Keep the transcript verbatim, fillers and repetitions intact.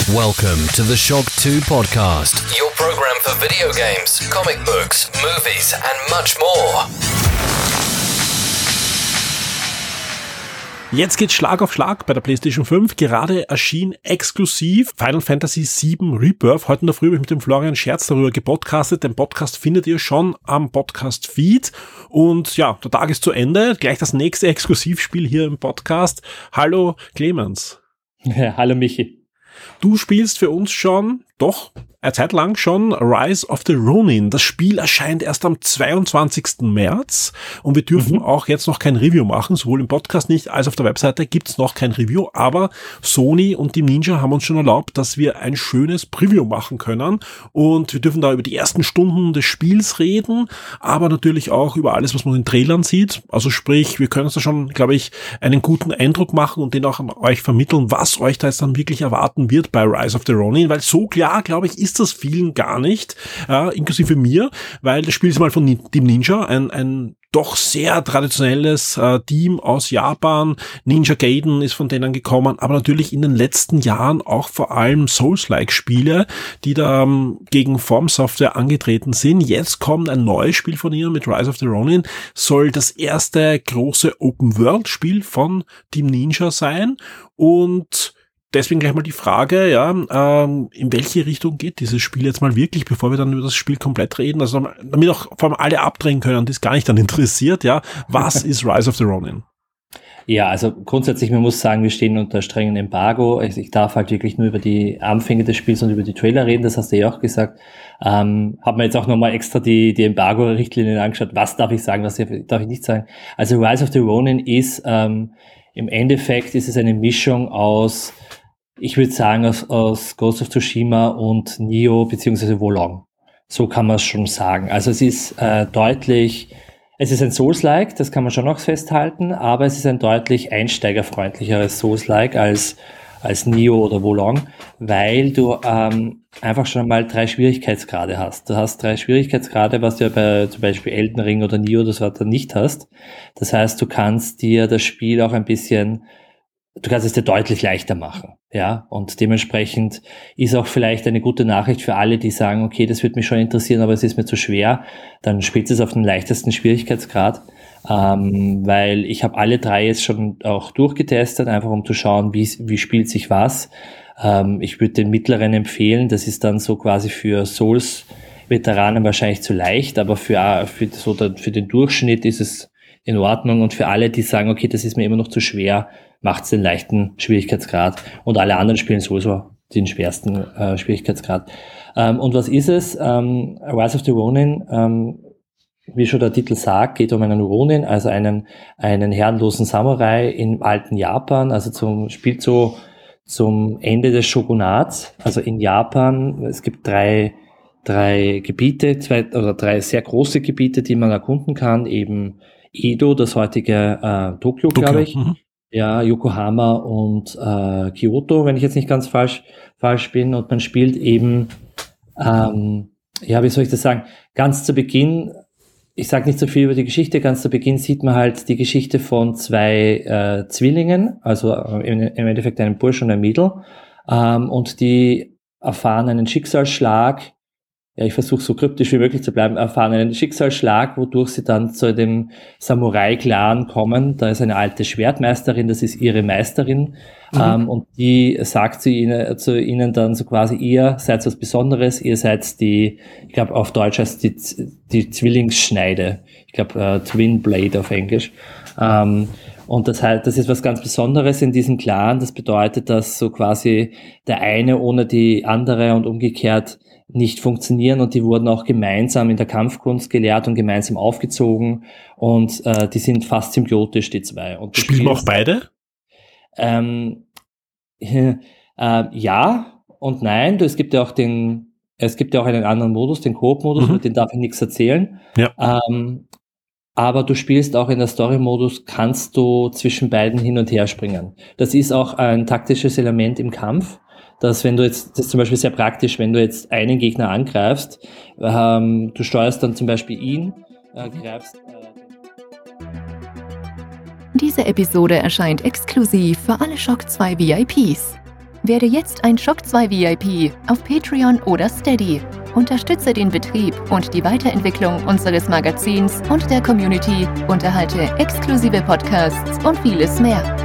Welcome to the Shock two podcast, your program for video games, comic books, movies and much more. Jetzt geht's Schlag auf Schlag bei der PlayStation fünf. Gerade erschien exklusiv Final Fantasy sieben Rebirth. Heute in der Früh habe ich mit dem Florian Scherz darüber gepodcastet. Den Podcast findet ihr schon am Podcast-Feed. Und ja, der Tag ist zu Ende. Gleich das nächste Exklusivspiel hier im Podcast. Hallo Clemens. Ja, hallo Michi. Du spielst für uns schon, doch, eine Zeit lang schon Rise of the Ronin. Das Spiel erscheint erst am zweiundzwanzigsten März und wir dürfen mhm. auch jetzt noch kein Review machen, sowohl im Podcast nicht als auf der Webseite gibt's noch kein Review, aber Sony und Team Ninja haben uns schon erlaubt, dass wir ein schönes Preview machen können und wir dürfen da über die ersten Stunden des Spiels reden, aber natürlich auch über alles, was man in den Trailern sieht. Also sprich, wir können uns da schon, glaube ich, einen guten Eindruck machen und den auch an euch vermitteln, was euch da jetzt dann wirklich erwarten wird bei Rise of the Ronin, weil so klar, glaube ich, ist das vielen gar nicht, äh, inklusive mir, weil das Spiel ist mal von Team Ninja, ein, ein doch sehr traditionelles äh, Team aus Japan. Ninja Gaiden ist von denen gekommen, aber natürlich in den letzten Jahren auch vor allem Souls-like-Spiele, die da ähm, gegen From Software angetreten sind. Jetzt kommt ein neues Spiel von ihnen mit Rise of the Ronin, soll das erste große Open-World-Spiel von Team Ninja sein und deswegen gleich mal die Frage, ja, ähm, in welche Richtung geht dieses Spiel jetzt mal wirklich, bevor wir dann über das Spiel komplett reden, also damit auch vor allem alle abdrehen können, die es gar nicht dann interessiert, ja, was ist Rise of the Ronin? Ja, also grundsätzlich, man muss sagen, wir stehen unter strengen Embargo. Also ich darf halt wirklich nur über die Anfänge des Spiels und über die Trailer reden, das hast du ja auch gesagt. Ähm, hab mir jetzt auch nochmal extra die, die Embargo-Richtlinien angeschaut, was darf ich sagen, was darf ich nicht sagen. Also Rise of the Ronin ist, ähm, im Endeffekt ist es eine Mischung aus, ich würde sagen, aus, aus Ghost of Tsushima und Nioh beziehungsweise Wolong. So kann man es schon sagen. Also es ist äh, deutlich, es ist ein Souls-like, das kann man schon noch festhalten, aber es ist ein deutlich einsteigerfreundlicheres Souls-like als als Nioh oder Wolong, weil du ähm, einfach schon mal drei Schwierigkeitsgrade hast. Du hast drei Schwierigkeitsgrade, was du ja bei zum Beispiel Elden Ring oder Nioh oder so weiter nicht hast. Das heißt, du kannst dir das Spiel auch ein bisschen Du kannst es dir deutlich leichter machen, ja, und dementsprechend ist auch vielleicht eine gute Nachricht für alle, die sagen, okay, das wird mich schon interessieren, aber es ist mir zu schwer, dann spielt es auf den leichtesten Schwierigkeitsgrad, ähm, weil ich habe alle drei jetzt schon auch durchgetestet, einfach um zu schauen, wie wie spielt sich was. Ähm, ich würde den mittleren empfehlen, das ist dann so quasi für Souls-Veteranen wahrscheinlich zu leicht, aber für für so für den Durchschnitt ist es in Ordnung und für alle, die sagen, okay, das ist mir immer noch zu schwer, macht's den leichten Schwierigkeitsgrad und alle anderen spielen sowieso den schwersten äh, Schwierigkeitsgrad. Ähm, und was ist es? Ähm, Rise of the Ronin, ähm, wie schon der Titel sagt, geht um einen Ronin, also einen einen herrenlosen Samurai im alten Japan, also zum spielt so zum Ende des Shogunats, also in Japan. Es gibt drei drei Gebiete, zwei oder drei sehr große Gebiete, die man erkunden kann, eben Edo, das heutige äh, Tokio, Tokio. glaube ich. Mhm. Ja, Yokohama und äh, Kyoto, wenn ich jetzt nicht ganz falsch falsch bin. Und man spielt eben, ähm, ja, wie soll ich das sagen, ganz zu Beginn, ich sage nicht so viel über die Geschichte, ganz zu Beginn sieht man halt die Geschichte von zwei äh, Zwillingen, also äh, im, im Endeffekt einem Bursch und einem Mädel, ähm, und die erfahren einen Schicksalsschlag, ja, ich versuche so kryptisch wie möglich zu bleiben, erfahren einen Schicksalsschlag, wodurch sie dann zu dem Samurai-Clan kommen. Da ist eine alte Schwertmeisterin, das ist ihre Meisterin, mhm. ähm, und die sagt zu ihnen, zu ihnen dann so quasi, ihr seid was Besonderes, ihr seid die, ich glaube auf Deutsch heißt die, die Zwillingsschneide, ich glaube äh, Twin Blade auf Englisch. Ähm, Und das heißt, das ist was ganz Besonderes in diesem Clan. Das bedeutet, dass so quasi der eine ohne die andere und umgekehrt nicht funktionieren und die wurden auch gemeinsam in der Kampfkunst gelehrt und gemeinsam aufgezogen und äh, die sind fast symbiotisch, die zwei. Und spielen auch beide? Ähm, äh, ja und nein. Es gibt ja auch den, es gibt ja auch einen anderen Modus, den Koop-Modus, mhm. über den darf ich nichts erzählen. Ja. Ähm, aber du spielst auch in der Story-Modus, kannst du zwischen beiden hin und her springen. Das ist auch ein taktisches Element im Kampf, dass wenn du jetzt, das ist zum Beispiel sehr praktisch, wenn du jetzt einen Gegner angreifst, ähm, du steuerst dann zum Beispiel ihn, äh, greifst... Äh Diese Episode erscheint exklusiv für alle Shock zwei V I Ps. Werde jetzt ein Shock zwei V I P auf Patreon oder Steady. Unterstütze den Betrieb und die Weiterentwicklung unseres Magazins und der Community, unterhalte exklusive Podcasts und vieles mehr.